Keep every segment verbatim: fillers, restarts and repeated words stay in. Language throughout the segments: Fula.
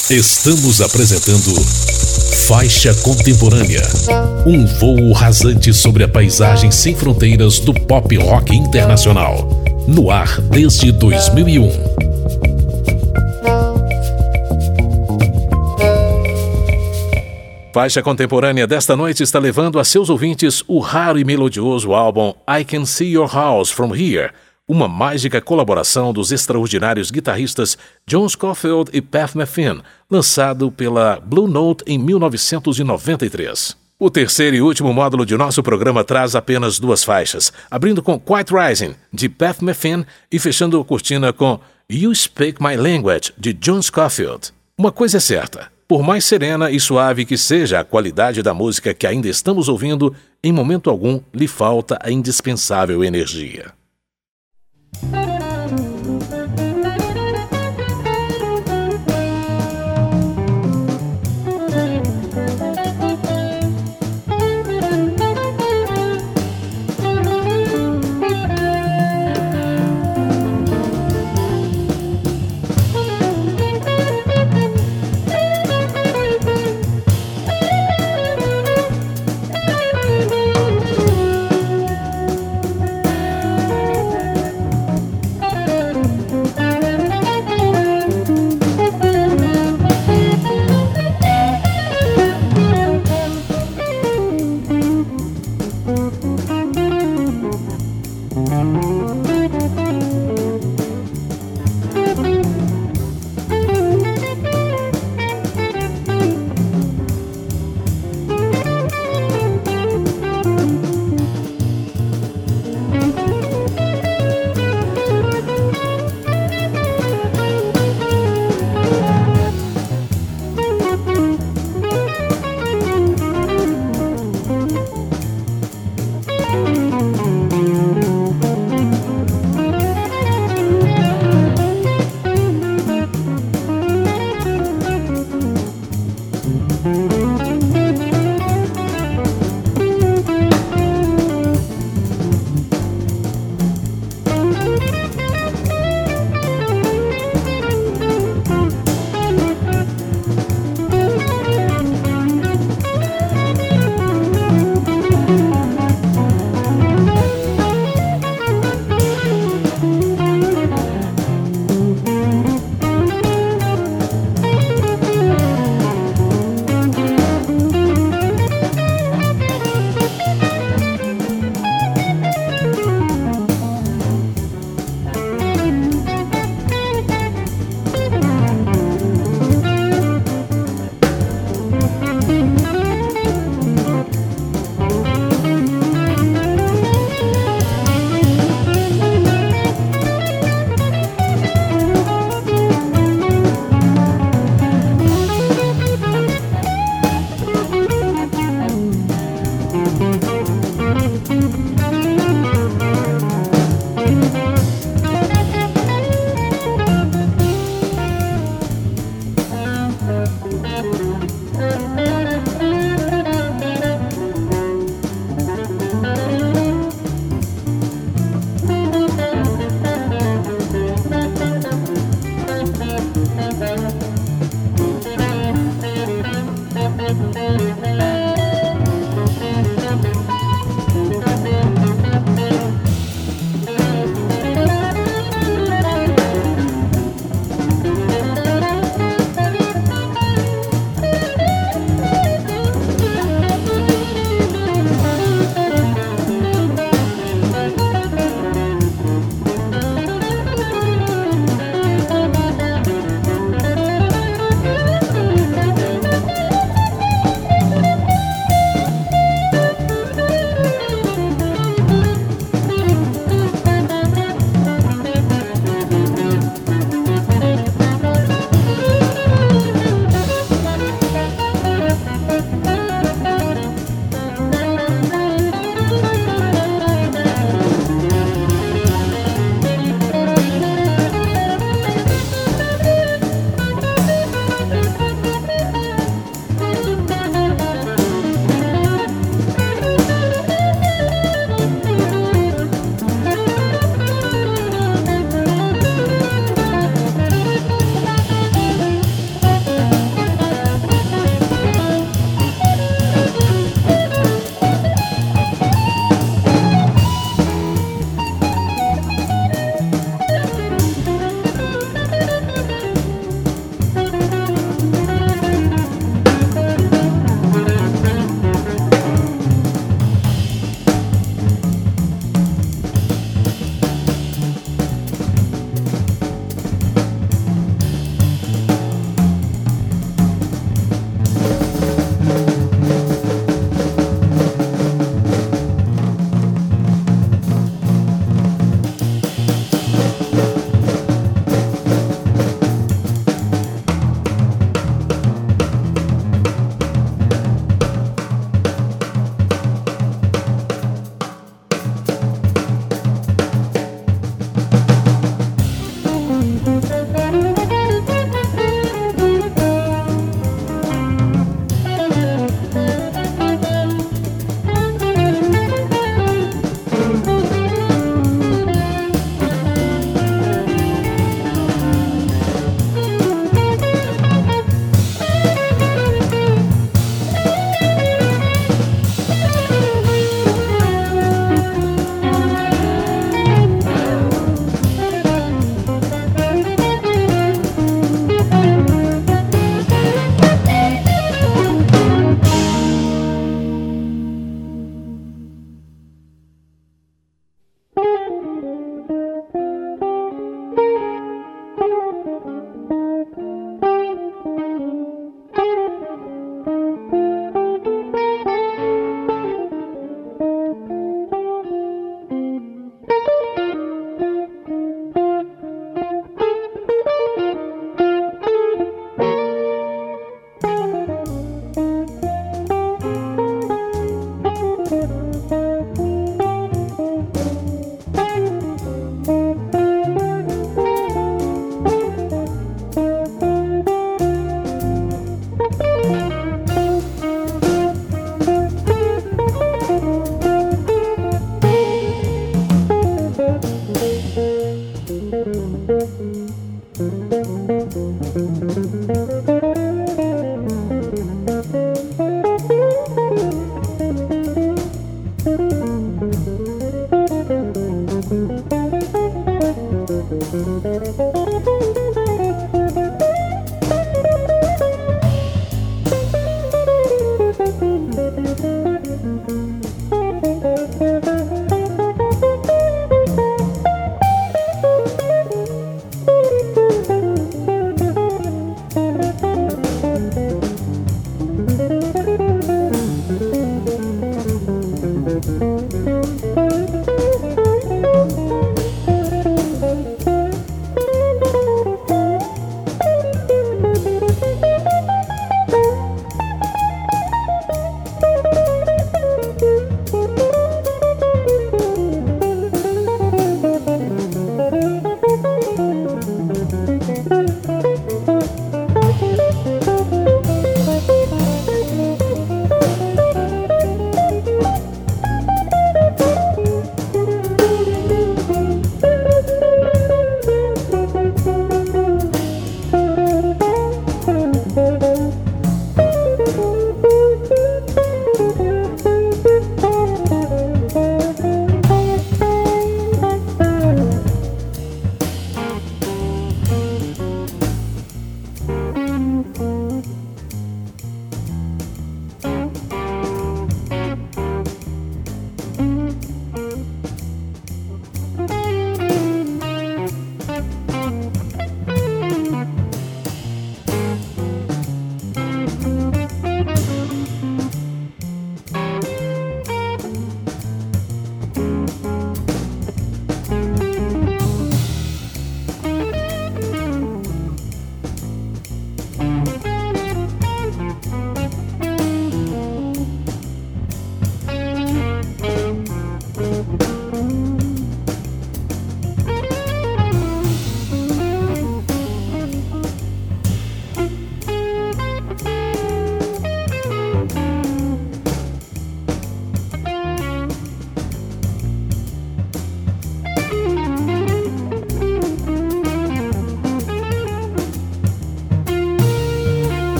Estamos apresentando Faixa Contemporânea, um voo rasante sobre a paisagem sem fronteiras do pop rock internacional, no ar desde dois mil e um. Faixa Contemporânea desta noite está levando a seus ouvintes o raro e melodioso álbum I Can See Your House From Here, uma mágica colaboração dos extraordinários guitarristas John Scofield e Pat Metheny, lançado pela Blue Note em mil novecentos e noventa e três. O terceiro e último módulo de nosso programa traz apenas duas faixas, abrindo com Quiet Rising, de Pat Metheny, e fechando a cortina com You Speak My Language, de John Scofield. Uma coisa é certa, por mais serena e suave que seja a qualidade da música que ainda estamos ouvindo, em momento algum lhe falta a indispensável energia.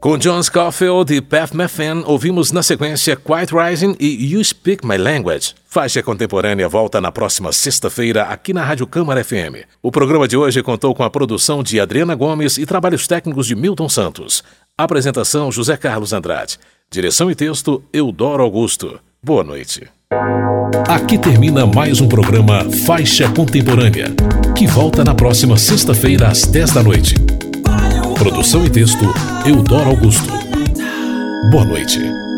Com John Scofield e Pat Metheny, ouvimos na sequência Quiet Rising e You Speak My Language. Faixa Contemporânea volta na próxima sexta-feira aqui na Rádio Câmara F M. O programa de hoje contou com a produção de Adriana Gomes e trabalhos técnicos de Milton Santos. Apresentação José Carlos Andrade. Direção e texto Eudoro Augusto. Boa noite. Aqui termina mais um programa Faixa Contemporânea, que volta na próxima sexta-feira às dez da noite. Produção e texto Eudoro Augusto. Boa noite.